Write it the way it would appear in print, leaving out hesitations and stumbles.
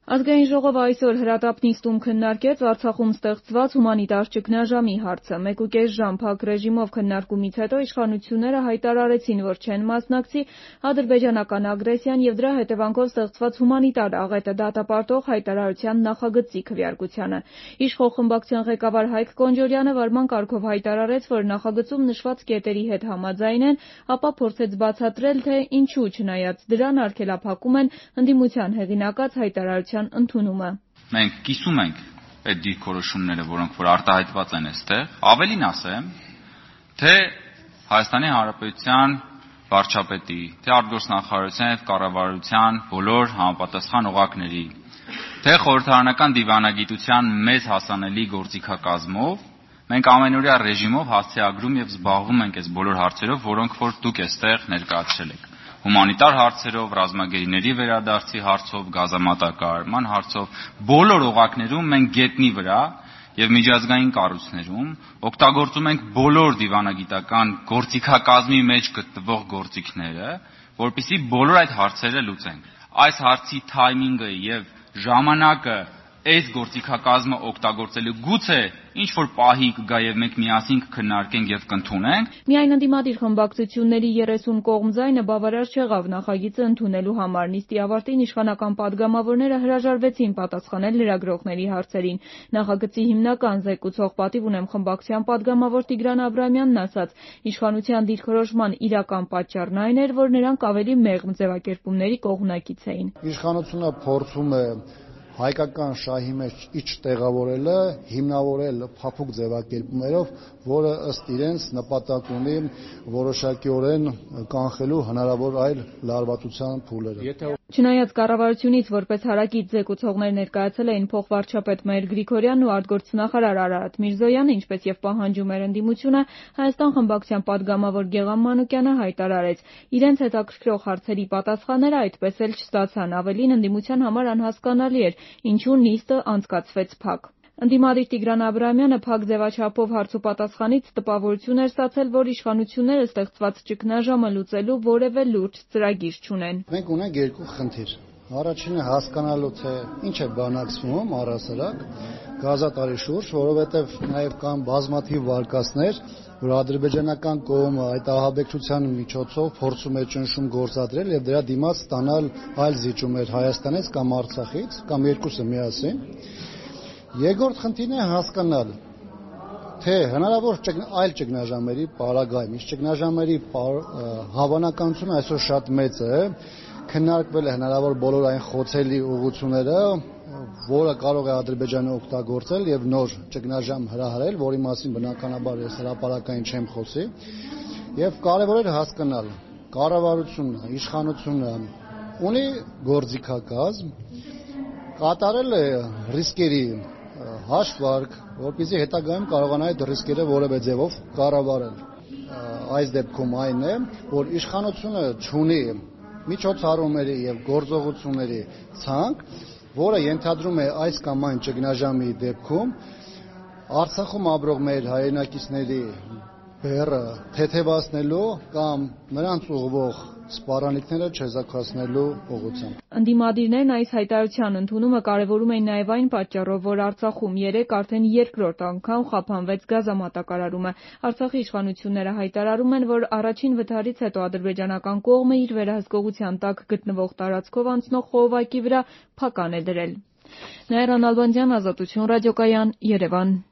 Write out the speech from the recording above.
Ազգային ժողովը այսօր հրատապ նիստում քննարկեց Արցախում ստեղծված հումանիտար ճգնաժամի հարցը։ 1.5 ժամ փակ ռեժիմով քննարկումից հետո իշխանությունները հայտարարեցին, որ չեն մասնակցի ադրբեջանական ագրեսիան եւ դրա հետևանքով ստեղծված հումանիտար աղետը դատապարտող հայտարարության նախագծի քվեարկությանը։ Իշխող խմբակցության ղեկավար Հայկ Կոնջորյանը վարման կարգով հայտարարեց, որ նախագծում նշված կետերի հետ համաձայն են, ապա փորձեց բացատրել, թե ինչու չնայած դրան արգելափակում են ընդդիմության հեղինակած հայտարարության ընդունումը։ Մենք կիսում ենք այդ դիրքորոշումները, որոնք որ արտահայտված են այստեղ, ավելին ասեմ, թե Հայաստանի Հանրապետության վարչապետի, թե արտգործնախարարության եւ կառավարության բոլոր համապատասխան օղակների, թե խորհրդարանական դիվանագիտության մեծ հասանելի գործիքակազմով մենք ամենօրյա ռեժիմով հասցեագրում եւ զբաղվում ենք այս բոլոր հարցերով, որոնք որ դուք այստեղ ներկայացրել եք։ Հումանիտար հարցերով, ռազմագերիների վերադարձի հարցով, գազամատակարարման հարցով, բոլոր օղակներում մենք գետնի վրա եւ միջազգային կառույցներում օգտագործում ենք բոլոր դիվանագիտական գործիքակազմի մեջ գտնվող գործիքները, որպեսզի բոլոր այդ հարցերը լուծենք։ Այս հարցի թայմինգը եւ ժամանակը այս գործիքակազմը օգտագործելու գուցե ինչ որ պահի կգա եւ մենք միասին կքննարկենք եւ կընդունենք։ Միայն ընդդիմադիր խմբակցությունների 30 կողմ ձայնը բավարար չեղավ նախագիծը ընդունելու համար։ Նիստի ավարտին իշխանական падգամավորները հրաժարվեցին պատասխանել լրագրողների հարցերին։ Նախագծի հիմնական զեկուցող պատիվ ունեմ խմբակցության падգամավոր Տիգրան Աբրահամյանն ասաց, իշխանության դիրքորոշման իրական պատճառն այն էր, որ նրանք ավելի մեղմ ձևակերպումների կողմնակից էին։ Իշխանությունը փորձում է հայկական շահի մեջ չտեղավորելը, հիմնավորել փափուկ ձևակերպումներով, որը ըստ իրենց նպատակ ունի որոշակիորեն կանխելու հնարավոր այլ լարվածության փուլերը։ Չնայած կառավարությունից որպես հարակից զեկուցողներ ներկայացել էին փոխվարչապետ Մհեր Գրիգորյանն ու արտգործնախարար Արարատ Միրզոյանը, ինչպես եւ պահանջում էր ընդդիմությունը, Հայաստան խմբակցության падգամավոր Գեղամ Մանուկյանը հայտարարեց, իրենց հետաքրքրող հարցերի պատասխանները այդպես էլ չստացան, ավելին ընդդիմության համար անհասկանալի էր, ինչու նիստը անցկացվեց փակ։ Ընդդիմադիր Տիգրան Աբրահամյանը փակ ձևաչափով հարցուպատասխանից տպավորություն էր ստացել, որ իշխանությունները ստեղծված ճգնաժամը լուծելու որևէ լուրջ ծրագիր չունեն։ Մենք ունենք երկու խնդիր։ Առաջինը հասկանալու թե ինչ է բանակցվում առհասարակ գազատարի շուրջ, որովհետև նաև կան բազմաթիվ վարկածներ, որ ադրբեջանական կողմը այդ ահաբեկչության միջոցով փորձում է ճնշում գործադրել եւ դրա դիմաց ստանալ այլ զիջումներ Հայաստանից կամ Արցախից կամ երկուսը միասին։ Երկրորդ խնդիրն է հասկանալ, թե հնարավոր այլ ճգնաժամերի պարագայում, իսկ ճգնաժամերի հավանականությունը այսօր շատ մեծ է, քննարկվել է հնարավոր բոլոր այն խոցելի ուղղությունները, որը կարող է Ադրբեջանը օգտագործել եւ նոր ճգնաժամ հրահրել, որի մասին բնականաբար ես հրապարակային չեմ խոսի, եւ կարեւոր է հասկանալ, կառավարությունը, իշխանությունը ունի գործիքակազմ, կատարել է ռիսկերի հաշվարկ, որպեսզի հետագայում կարողանա այդ ռիսկերը որևէ ձևով կառավարել։ Այս դեպքում այն է, որ իշխանությունը չունի միջոցառումների եւ գործողությունների ցանկ, որը ենթադրում է այս կամ այն ճգնաժամի դեպքում Արցախում ապրող մեր հայրենակիցների բեռը թեթևացնելու կամ նրանց ուղղվող սպառանլիքները չեզոքացնելու ուղղությամբ։ Ընդդիմադիրներն այս հայտարարության ընդունումը կարևորում էին նաև այն պատճառով, որ Արցախում երեկ արդեն երկրորդ անգամ խափանվեց գազամատակարարումը։ Արցախի իշխանությունները հայտարարում են, որ առաջին վթարից հետո ադրբեջանական կողմը իր վերահսկողության տակ գտնվող տարածքով անցնող խողովակի վրա փական է դրել։ Նաիրա Նալբանդյան, Ազատություն ռադիոկայան, Երևան։